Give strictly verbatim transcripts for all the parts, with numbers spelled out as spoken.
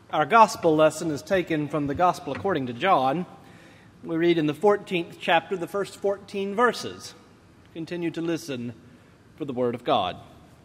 Our gospel lesson is taken from the Gospel according to John. We read in the fourteenth chapter, the first fourteen verses. Continue to listen for the word of God.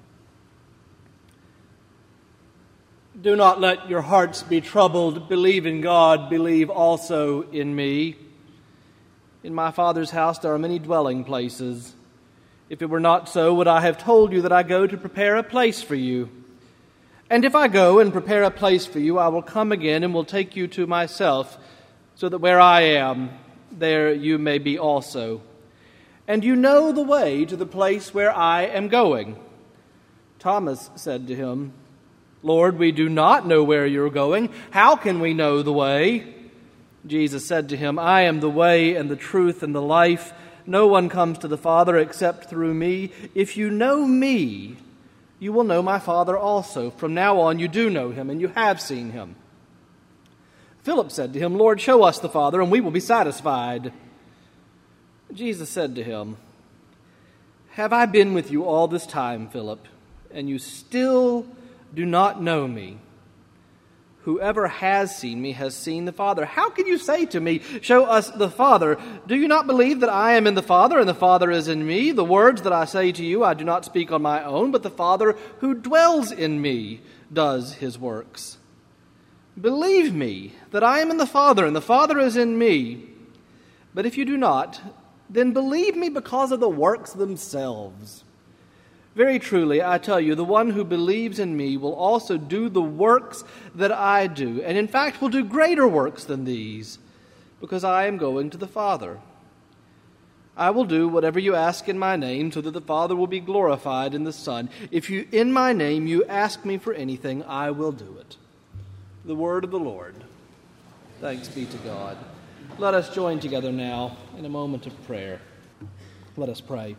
Do not let your hearts be troubled. Believe in God. Believe also in me. In my Father's house there are many dwelling places. If it were not so, would I have told you that I go to prepare a place for you? And if I go and prepare a place for you, I will come again and will take you to myself, so that where I am, there you may be also. And you know the way to the place where I am going. Thomas said to him, Lord, we do not know where you're going. How can we know the way? Jesus said to him, I am the way and the truth and the life. No one comes to the Father except through me. If you know me, you will know my Father also. From now on you do know him, and you have seen him. Philip said to him, Lord, show us the Father, and we will be satisfied. Jesus said to him, Have I been with you all this time, Philip, and you still do not know me? Whoever has seen me has seen the Father. How can you say to me, show us the Father? Do you not believe that I am in the Father and the Father is in me? The words that I say to you I do not speak on my own, but the Father who dwells in me does his works. Believe me that I am in the Father and the Father is in me. But if you do not, then believe me because of the works themselves. Very truly, I tell you, the one who believes in me will also do the works that I do, and in fact will do greater works than these, because I am going to the Father. I will do whatever you ask in my name, so that the Father will be glorified in the Son. If you, in my name, you ask me for anything, I will do it. The word of the Lord. Thanks be to God. Let us join together now in a moment of prayer. Let us pray.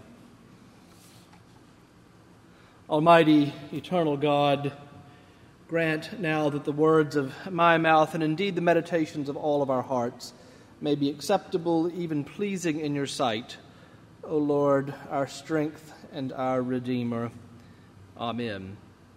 Almighty, eternal God, grant now that the words of my mouth and indeed the meditations of all of our hearts may be acceptable, even pleasing in your sight, O Lord, our strength and our Redeemer. Amen.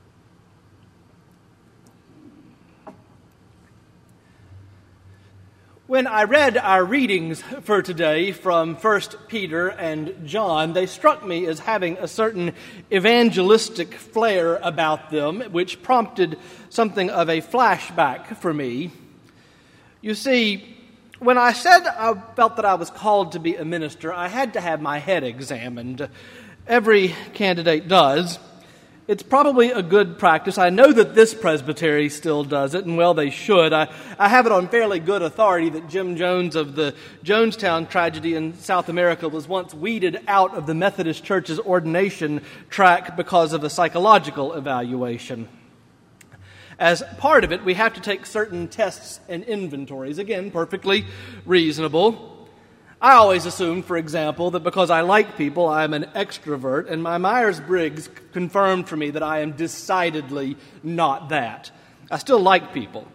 When I read our readings for today from First Peter and John, they struck me as having a certain evangelistic flair about them, which prompted something of a flashback for me. You see, when I said I felt that I was called to be a minister, I had to have my head examined. Every candidate does. It's probably a good practice. I know that this presbytery still does it, and well, they should. I, I have it on fairly good authority that Jim Jones of the Jonestown tragedy in South America was once weeded out of the Methodist Church's ordination track because of a psychological evaluation. As part of it, we have to take certain tests and inventories. Again, perfectly reasonable. I always assumed, for example, that because I like people, I'm an extrovert, and my Myers-Briggs confirmed for me that I am decidedly not that. I still like people.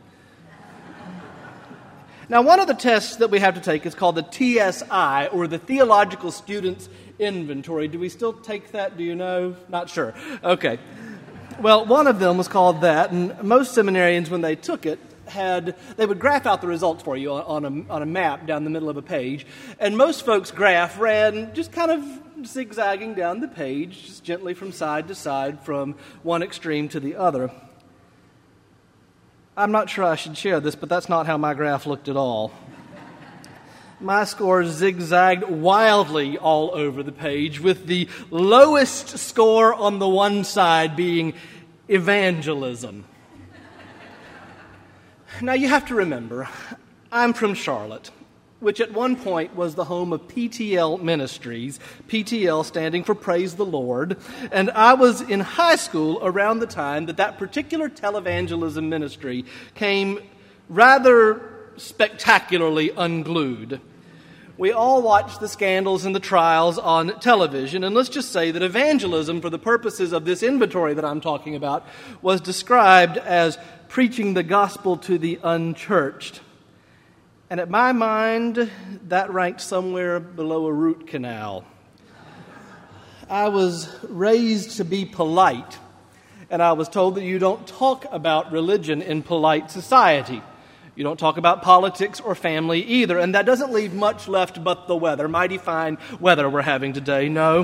Now, one of the tests that we have to take is called the T S I, or the Theological Students Inventory. Do we still take that? Do you know? Not sure. Okay. Well, one of them was called that, and most seminarians, when they took it, had they would graph out the results for you on a, on a map down the middle of a page, and most folks' graph ran just kind of zigzagging down the page, just gently from side to side, from one extreme to the other. I'm not sure I should share this, but that's not how my graph looked at all. My scores zigzagged wildly all over the page, with the lowest score on the one side being evangelism. Now, you have to remember, I'm from Charlotte, which at one point was the home of P T L Ministries, P T L standing for Praise the Lord, and I was in high school around the time that that particular televangelism ministry came rather spectacularly unglued. We all watched the scandals and the trials on television, and let's just say that evangelism, for the purposes of this inventory that I'm talking about, was described as preaching the gospel to the unchurched. And at my mind, that ranked somewhere below a root canal. I was raised to be polite, And I was told that you don't talk about religion in polite society. You don't talk about politics or family either. And that doesn't leave much left but the weather. Mighty fine weather we're having today, no?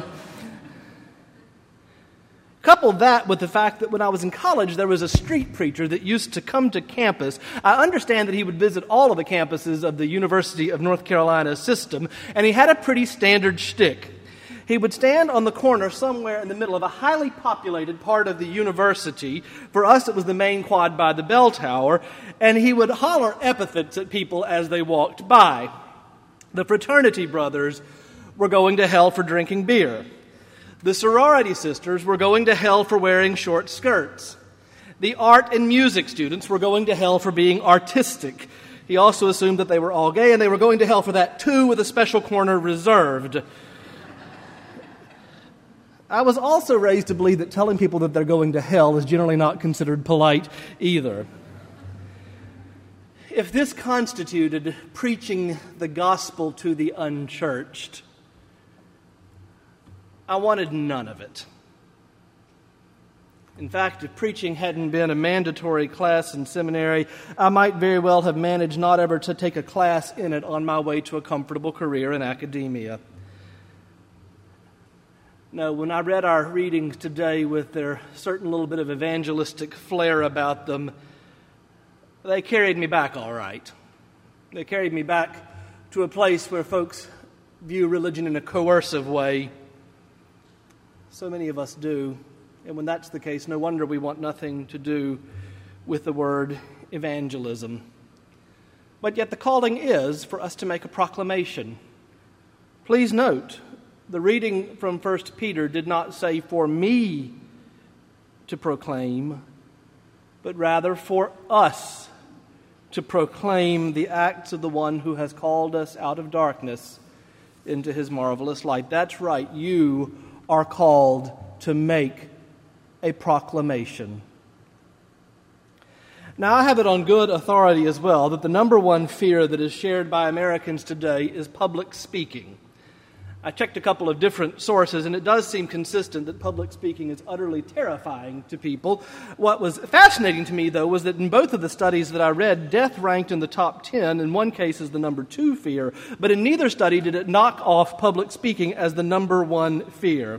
Couple that with the fact that when I was in college, there was a street preacher that used to come to campus. I understand that he would visit all of the campuses of the University of North Carolina system, and he had a pretty standard shtick. He would stand on the corner somewhere in the middle of a highly populated part of the university. For us, it was the main quad by the bell tower, and he would holler epithets at people as they walked by. The fraternity brothers were going to hell for drinking beer. The sorority sisters were going to hell for wearing short skirts. The art and music students were going to hell for being artistic. He also assumed that they were all gay, and they were going to hell for that too, with a special corner reserved. I was also raised to believe that telling people that they're going to hell is generally not considered polite either. If this constituted preaching the gospel to the unchurched, I wanted none of it. In fact, if preaching hadn't been a mandatory class in seminary, I might very well have managed not ever to take a class in it on my way to a comfortable career in academia. No, when I read our readings today with their certain little bit of evangelistic flair about them, they carried me back all right. They carried me back to a place where folks view religion in a coercive way. So many of us do. And when that's the case, no wonder we want nothing to do with the word evangelism. But yet the calling is for us to make a proclamation. Please note, the reading from First Peter did not say for me to proclaim, but rather for us to proclaim the acts of the one who has called us out of darkness into his marvelous light. That's right, you are called to make a proclamation. Now, I have it on good authority as well that the number one fear that is shared by Americans today is public speaking. I checked a couple of different sources, and it does seem consistent that public speaking is utterly terrifying to people. What was fascinating to me, though, was that in both of the studies that I read, death ranked in the top ten. In one case as the number two fear, but in neither study did it knock off public speaking as the number one fear.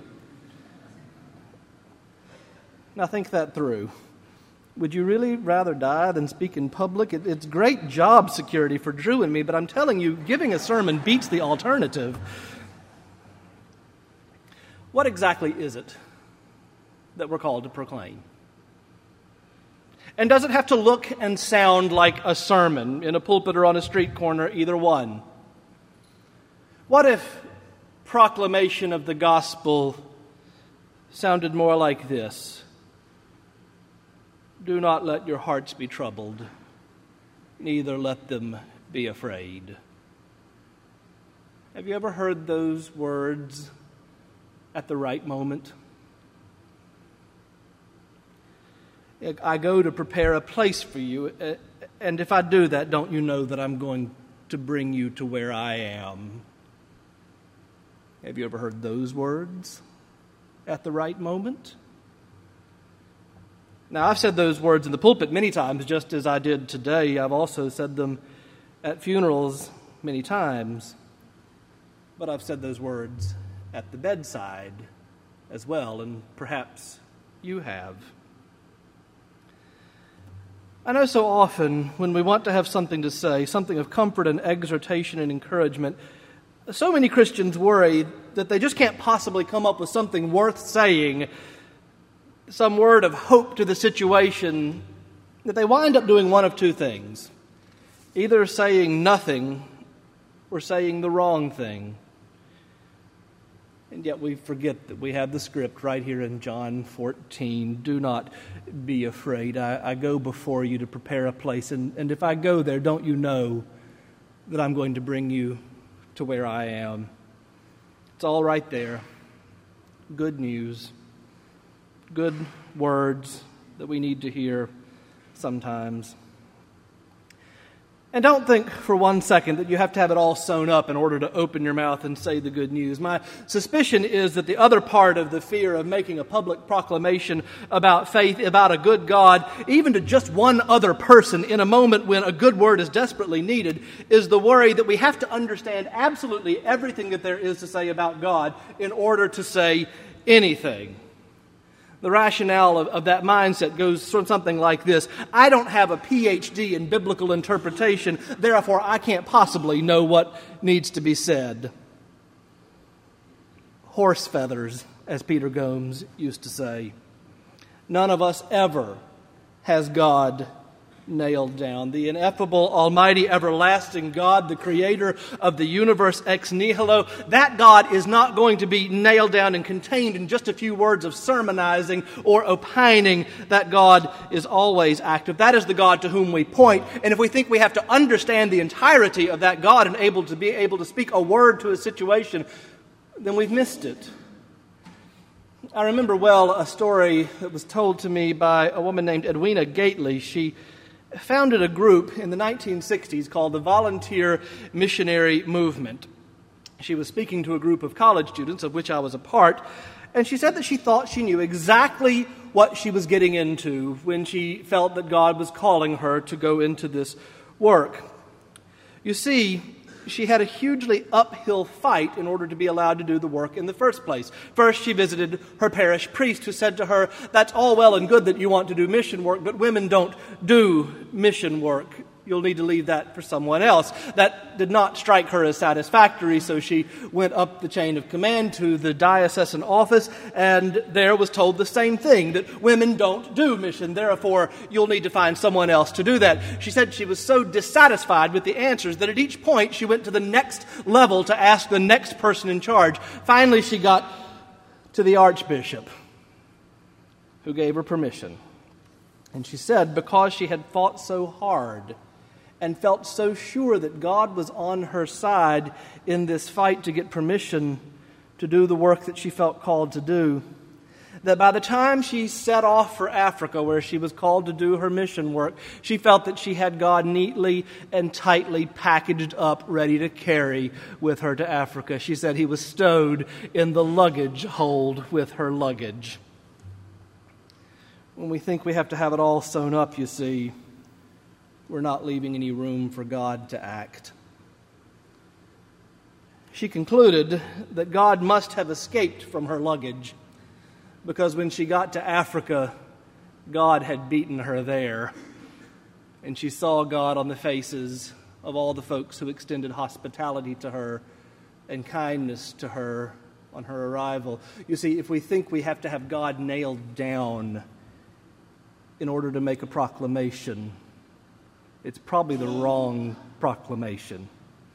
Now think that through. Would you really rather die than speak in public? It, it's great job security for Drew and me, but I'm telling you, giving a sermon beats the alternative. What exactly is it that we're called to proclaim? And does it have to look and sound like a sermon in a pulpit or on a street corner, either one? What if proclamation of the gospel sounded more like this? Do not let your hearts be troubled, neither let them be afraid. Have you ever heard those words at the right moment? I go to prepare a place for you, and if I do that, don't you know that I'm going to bring you to where I am? Have you ever heard those words at the right moment? Now, I've said those words in the pulpit many times, just as I did today. I've also said them at funerals many times. But I've said those words at the bedside as well, and perhaps you have. I know so often when we want to have something to say, something of comfort and exhortation and encouragement, so many Christians worry that they just can't possibly come up with something worth saying, some word of hope to the situation, that they wind up doing one of two things. Either saying nothing or saying the wrong thing. And yet we forget that we have the script right here in John fourteen. Do not be afraid. I, I go before you to prepare a place. And, and if I go there, don't you know that I'm going to bring you to where I am? It's all right there. Good news. Good words that we need to hear sometimes. And don't think for one second that you have to have it all sewn up in order to open your mouth and say the good news. My suspicion is that the other part of the fear of making a public proclamation about faith, about a good God, even to just one other person in a moment when a good word is desperately needed, is the worry that we have to understand absolutely everything that there is to say about God in order to say anything. The rationale of, of that mindset goes from something like this. I don't have a P H D in biblical interpretation, therefore I can't possibly know what needs to be said. Horse feathers, as Peter Gomes used to say. None of us ever has God nailed down. The ineffable, almighty, everlasting God, the creator of the universe ex nihilo, that God is not going to be nailed down and contained in just a few words of sermonizing or opining. That God is always active. That is the God to whom we point. And if we think we have to understand the entirety of that God and able to be able to speak a word to a situation, then we've missed it. I remember well a story that was told to me by a woman named Edwina Gately. She founded a group in the nineteen sixties called the Volunteer Missionary Movement. She was speaking to a group of college students, of which I was a part, and she said that she thought she knew exactly what she was getting into when she felt that God was calling her to go into this work. You see, she had a hugely uphill fight in order to be allowed to do the work in the first place. First, she visited her parish priest, who said to her, "That's all well and good that you want to do mission work, but women don't do mission work. You'll need to leave that for someone else." That did not strike her as satisfactory, so she went up the chain of command to the diocesan office, and there was told the same thing, that women don't do mission, therefore you'll need to find someone else to do that. She said she was so dissatisfied with the answers that at each point she went to the next level to ask the next person in charge. Finally, she got to the archbishop, who gave her permission. And she said because she had fought so hard and felt so sure that God was on her side in this fight to get permission to do the work that she felt called to do, that by the time she set off for Africa, where she was called to do her mission work, she felt that she had God neatly and tightly packaged up, ready to carry with her to Africa. She said he was stowed in the luggage hold with her luggage. When we think we have to have it all sewn up, you see, we're not leaving any room for God to act. She concluded that God must have escaped from her luggage, because when she got to Africa, God had beaten her there. And she saw God on the faces of all the folks who extended hospitality to her and kindness to her on her arrival. You see, if we think we have to have God nailed down in order to make a proclamation, it's probably the wrong proclamation.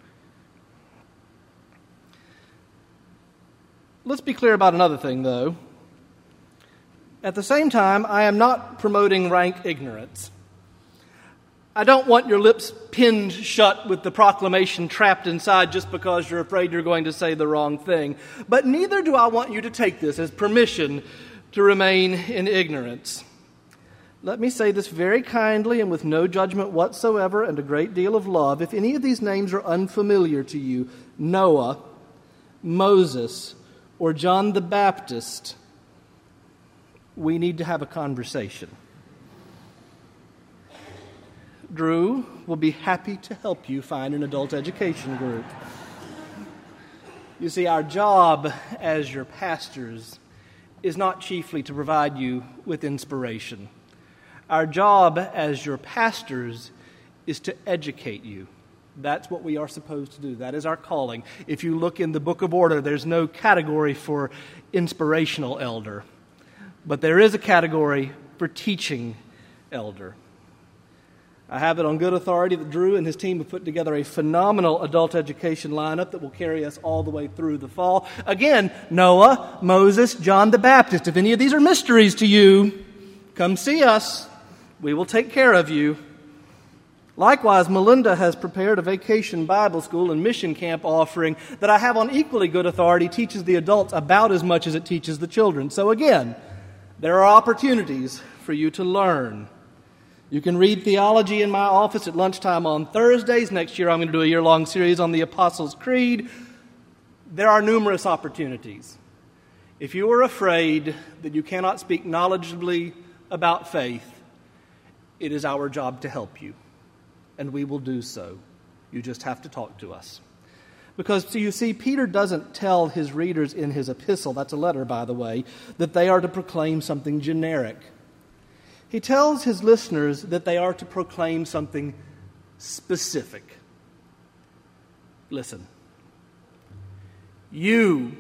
Let's be clear about another thing, though. At the same time, I am not promoting rank ignorance. I don't want your lips pinned shut with the proclamation trapped inside just because you're afraid you're going to say the wrong thing. But neither do I want you to take this as permission to remain in ignorance. Let me say this very kindly and with no judgment whatsoever and a great deal of love. If any of these names are unfamiliar to you, Noah, Moses, or John the Baptist, we need to have a conversation. Drew will be happy to help you find an adult education group. You see, our job as your pastors is not chiefly to provide you with inspiration. Our job as your pastors is to educate you. That's what we are supposed to do. That is our calling. If you look in the Book of Order, there's no category for inspirational elder, but there is a category for teaching elder. I have it on good authority that Drew and his team have put together a phenomenal adult education lineup that will carry us all the way through the fall. Again, Noah, Moses, John the Baptist. If any of these are mysteries to you, come see us. We will take care of you. Likewise, Melinda has prepared a vacation Bible school and mission camp offering that I have on equally good authority teaches the adults about as much as it teaches the children. So again, there are opportunities for you to learn. You can read theology in my office at lunchtime on Thursdays. Next year I'm going to do a year-long series on the Apostles' Creed. There are numerous opportunities. If you are afraid that you cannot speak knowledgeably about faith, it is our job to help you, and we will do so. You just have to talk to us. Because, so you see, Peter doesn't tell his readers in his epistle, that's a letter, by the way, that they are to proclaim something generic. He tells his listeners that they are to proclaim something specific. Listen. You,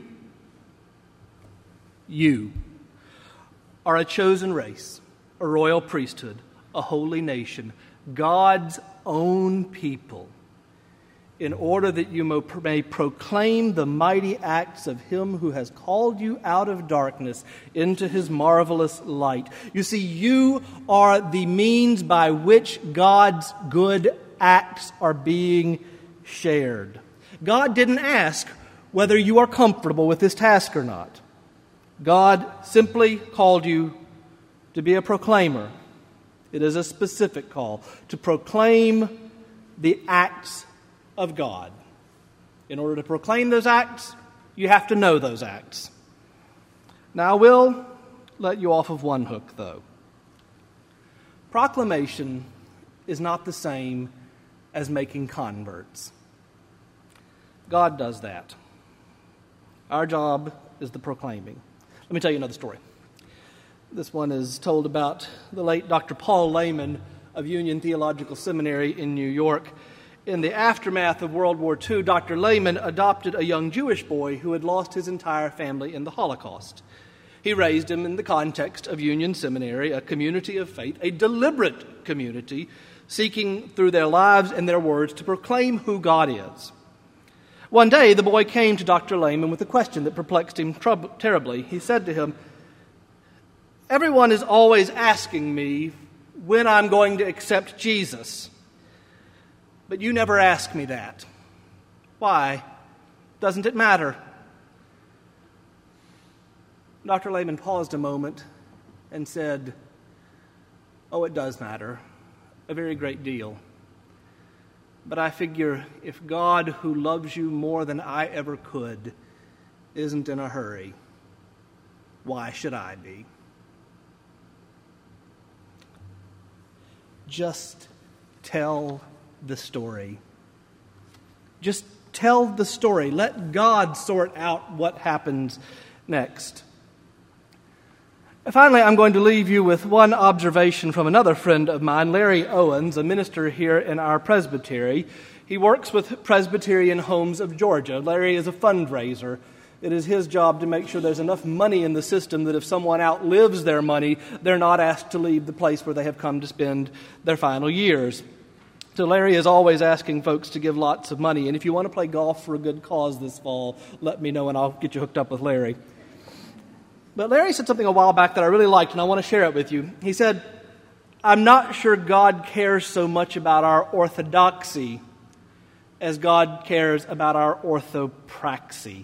you are a chosen race, a royal priesthood, a holy nation, God's own people, in order that you may proclaim the mighty acts of Him who has called you out of darkness into His marvelous light. You see, you are the means by which God's good acts are being shared. God didn't ask whether you are comfortable with this task or not. God simply called you to be a proclaimer. It is a specific call to proclaim the acts of God. In order to proclaim those acts, you have to know those acts. Now, I will let you off of one hook, though. Proclamation is not the same as making converts. God does that. Our job is the proclaiming. Let me tell you another story. This one is told about the late Doctor Paul Lehman of Union Theological Seminary in New York. In the aftermath of World War Two, Doctor Lehman adopted a young Jewish boy who had lost his entire family in the Holocaust. He raised him in the context of Union Seminary, a community of faith, a deliberate community, seeking through their lives and their words to proclaim who God is. One day, the boy came to Doctor Lehman with a question that perplexed him troub- terribly. He said to him, "Everyone is always asking me when I'm going to accept Jesus. But you never ask me that. Why? Doesn't it matter?" Doctor Lehman paused a moment and said, "Oh, it does matter, a very great deal. But I figure if God, who loves you more than I ever could, isn't in a hurry, why should I be?" Just tell the story. Just tell the story. Let God sort out what happens next. And finally, I'm going to leave you with one observation from another friend of mine, Larry Owens, a minister here in our presbytery. He works with Presbyterian Homes of Georgia. Larry is a fundraiser. It is his job to make sure there's enough money in the system that if someone outlives their money, they're not asked to leave the place where they have come to spend their final years. So Larry is always asking folks to give lots of money. And if you want to play golf for a good cause this fall, let me know and I'll get you hooked up with Larry. But Larry said something a while back that I really liked, and I want to share it with you. He said, "I'm not sure God cares so much about our orthodoxy as God cares about our orthopraxy."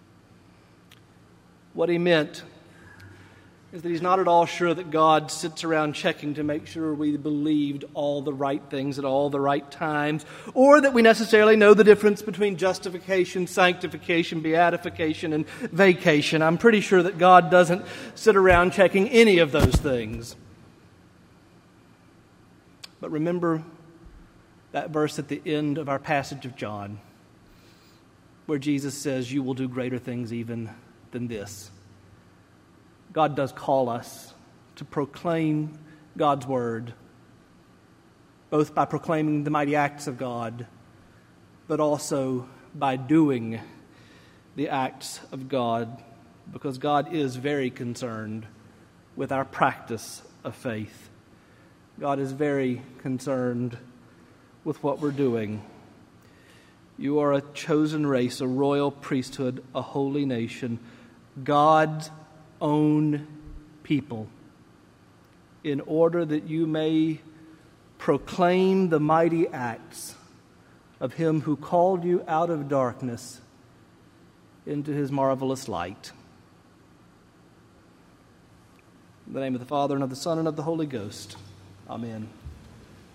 What he meant is that he's not at all sure that God sits around checking to make sure we believed all the right things at all the right times, or that we necessarily know the difference between justification, sanctification, beatification, and vacation. I'm pretty sure that God doesn't sit around checking any of those things. But remember that verse at the end of our passage of John, where Jesus says, "You will do greater things even than this." God does call us to proclaim God's word, both by proclaiming the mighty acts of God, but also by doing the acts of God, because God is very concerned with our practice of faith. God is very concerned with what we're doing. You are a chosen race, a royal priesthood, a holy nation, God's own people, in order that you may proclaim the mighty acts of Him who called you out of darkness into His marvelous light. In the name of the Father, and of the Son, and of the Holy Ghost. Amen.